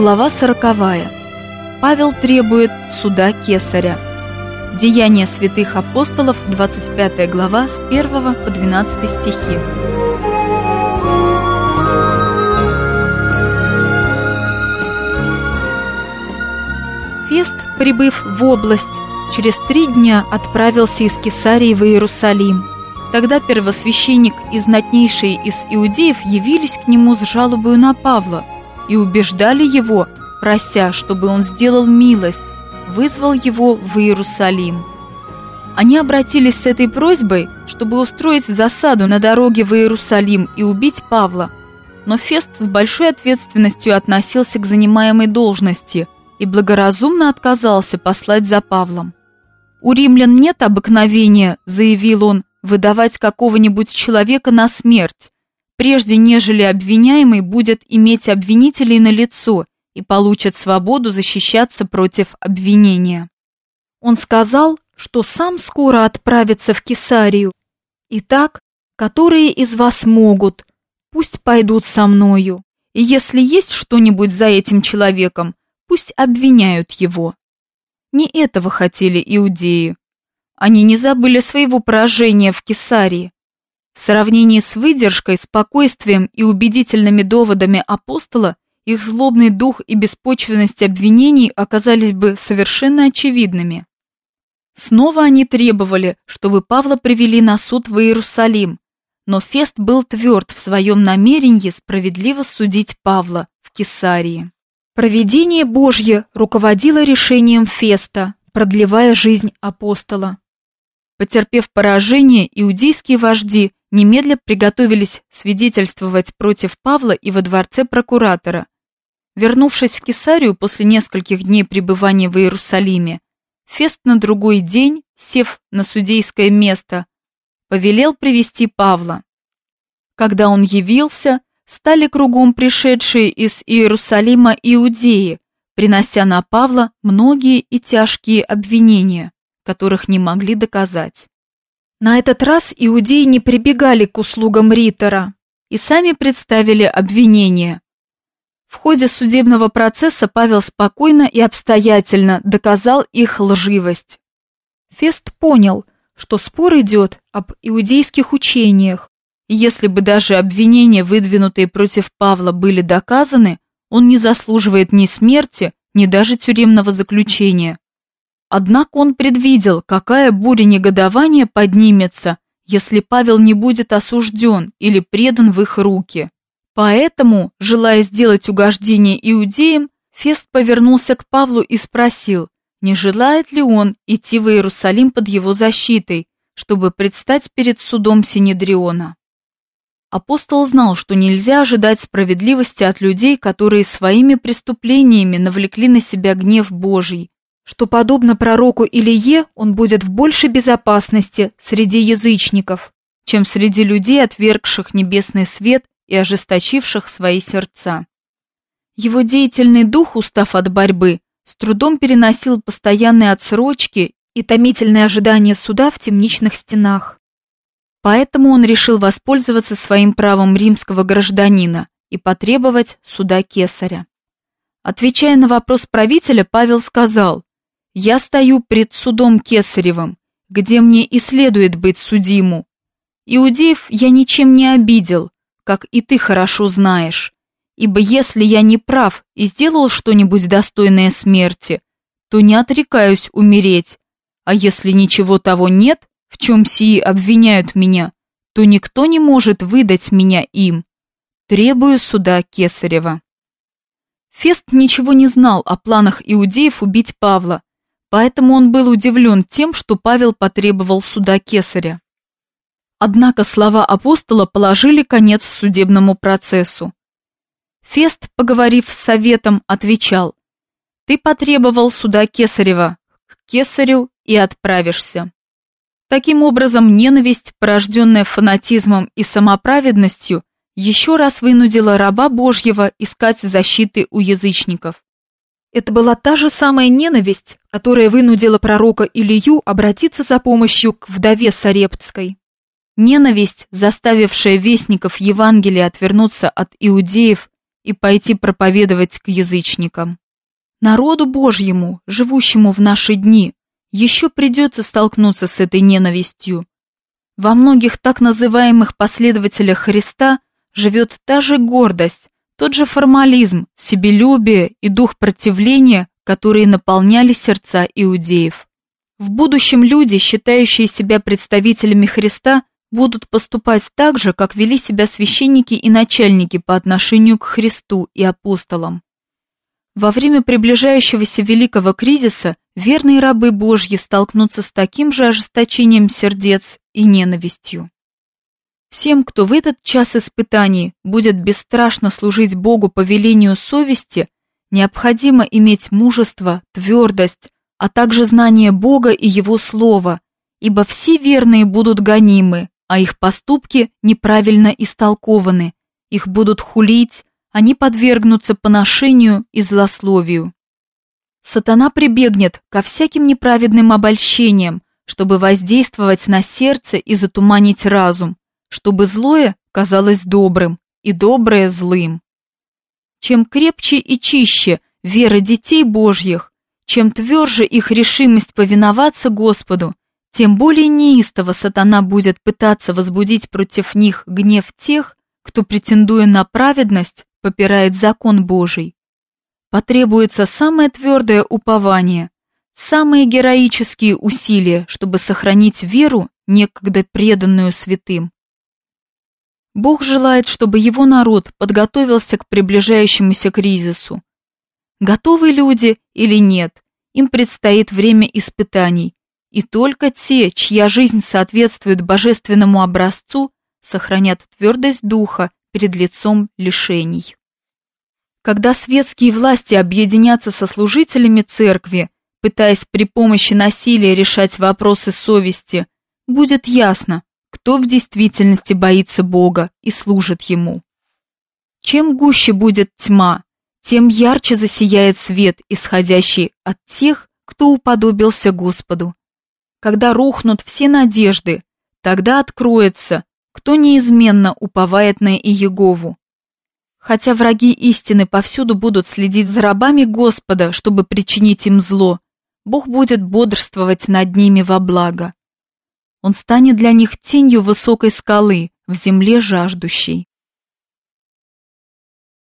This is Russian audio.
Глава 40. Павел требует суда Кесаря. Деяния святых апостолов, 25 глава, с 1 по 12 стихи. Фест, прибыв в область, через 3 дня отправился из Кесарии в Иерусалим. Тогда первосвященник и знатнейшие из иудеев явились к нему с жалобою на Павла и убеждали его, прося, чтобы он сделал милость, вызвал его в Иерусалим. Они обратились с этой просьбой, чтобы устроить засаду на дороге в Иерусалим и убить Павла. Но Фест с большой ответственностью относился к занимаемой должности и благоразумно отказался послать за Павлом. «У римлян нет обыкновения, — заявил он, — выдавать какого-нибудь человека на смерть, прежде нежели обвиняемый будет иметь обвинителей налицо и получит свободу защищаться против обвинения». Он сказал, что сам скоро отправится в Кесарию. «Итак, которые из вас могут, пусть пойдут со мною, и если есть что-нибудь за этим человеком, пусть обвиняют его». Не этого хотели иудеи. Они не забыли своего поражения в Кесарии. В сравнении с выдержкой, спокойствием и убедительными доводами апостола, их злобный дух и беспочвенность обвинений оказались бы совершенно очевидными. Снова они требовали, чтобы Павла привели на суд в Иерусалим, но Фест был тверд в своем намерении справедливо судить Павла в Кесарии. Провидение Божье руководило решением Феста, продлевая жизнь апостола. Потерпев поражение, иудейские вожди немедля приготовились свидетельствовать против Павла и во дворце прокуратора. Вернувшись в Кесарию после нескольких дней пребывания в Иерусалиме, Фест на другой день, сев на судейское место, повелел привести Павла. Когда он явился, стали кругом пришедшие из Иерусалима иудеи, принося на Павла многие и тяжкие обвинения, которых не могли доказать. На этот раз иудеи не прибегали к услугам ритора и сами представили обвинения. В ходе судебного процесса Павел спокойно и обстоятельно доказал их лживость. Фест понял, что спор идет об иудейских учениях, и если бы даже обвинения, выдвинутые против Павла, были доказаны, он не заслуживает ни смерти, ни даже тюремного заключения. Однако он предвидел, какая буря негодования поднимется, если Павел не будет осужден или предан в их руки. Поэтому, желая сделать угождение иудеям, Фест повернулся к Павлу и спросил, не желает ли он идти в Иерусалим под его защитой, чтобы предстать перед судом Синедриона. Апостол знал, что нельзя ожидать справедливости от людей, которые своими преступлениями навлекли на себя гнев Божий, что, подобно пророку Илие, он будет в большей безопасности среди язычников, чем среди людей, отвергших небесный свет и ожесточивших свои сердца. Его деятельный дух, устав от борьбы, с трудом переносил постоянные отсрочки и томительное ожидание суда в темничных стенах. Поэтому он решил воспользоваться своим правом римского гражданина и потребовать суда Кесаря. Отвечая на вопрос правителя, Павел сказал: «Я стою пред судом Кесаревым, где мне и следует быть судиму. Иудеев я ничем не обидел, как и ты хорошо знаешь, ибо если я не прав и сделал что-нибудь достойное смерти, то не отрекаюсь умереть, а если ничего того нет, в чем сии обвиняют меня, то никто не может выдать меня им. Требую суда Кесарева». Фест ничего не знал о планах иудеев убить Павла, поэтому он был удивлен тем, что Павел потребовал суда Кесаря. Однако слова апостола положили конец судебному процессу. Фест, поговорив с советом, отвечал: «Ты потребовал суда Кесарева, к Кесарю и отправишься». Таким образом, ненависть, порожденная фанатизмом и самоправедностью, еще раз вынудила раба Божьего искать защиты у язычников. Это была та же самая ненависть, которая вынудила пророка Илию обратиться за помощью к вдове Сарептской. Ненависть, заставившая вестников Евангелия отвернуться от иудеев и пойти проповедовать к язычникам. Народу Божьему, живущему в наши дни, еще придется столкнуться с этой ненавистью. Во многих так называемых последователях Христа живет та же гордость, тот же формализм, себелюбие и дух противления, которые наполняли сердца иудеев. В будущем люди, считающие себя представителями Христа, будут поступать так же, как вели себя священники и начальники по отношению к Христу и апостолам. Во время приближающегося великого кризиса верные рабы Божьи столкнутся с таким же ожесточением сердец и ненавистью. Всем, кто в этот час испытаний будет бесстрашно служить Богу по велению совести, необходимо иметь мужество, твердость, а также знание Бога и Его Слова, ибо все верные будут гонимы, а их поступки неправильно истолкованы, их будут хулить, они подвергнутся поношению и злословию. Сатана прибегнет ко всяким неправедным обольщениям, чтобы воздействовать на сердце и затуманить разум, чтобы злое казалось добрым и доброе злым. Чем крепче и чище вера детей Божьих, чем тверже их решимость повиноваться Господу, тем более неистово сатана будет пытаться возбудить против них гнев тех, кто, претендуя на праведность, попирает закон Божий. Потребуется самое твердое упование, самые героические усилия, чтобы сохранить веру, некогда преданную святым. Бог желает, чтобы Его народ подготовился к приближающемуся кризису. Готовы люди или нет, им предстоит время испытаний, и только те, чья жизнь соответствует божественному образцу, сохранят твердость духа перед лицом лишений. Когда светские власти объединятся со служителями церкви, пытаясь при помощи насилия решать вопросы совести, будет ясно, кто в действительности боится Бога и служит Ему. Чем гуще будет тьма, тем ярче засияет свет, исходящий от тех, кто уподобился Господу. Когда рухнут все надежды, тогда откроется, кто неизменно уповает на Иегову. Хотя враги истины повсюду будут следить за рабами Господа, чтобы причинить им зло, Бог будет бодрствовать над ними во благо. Он станет для них тенью высокой скалы в земле жаждущей.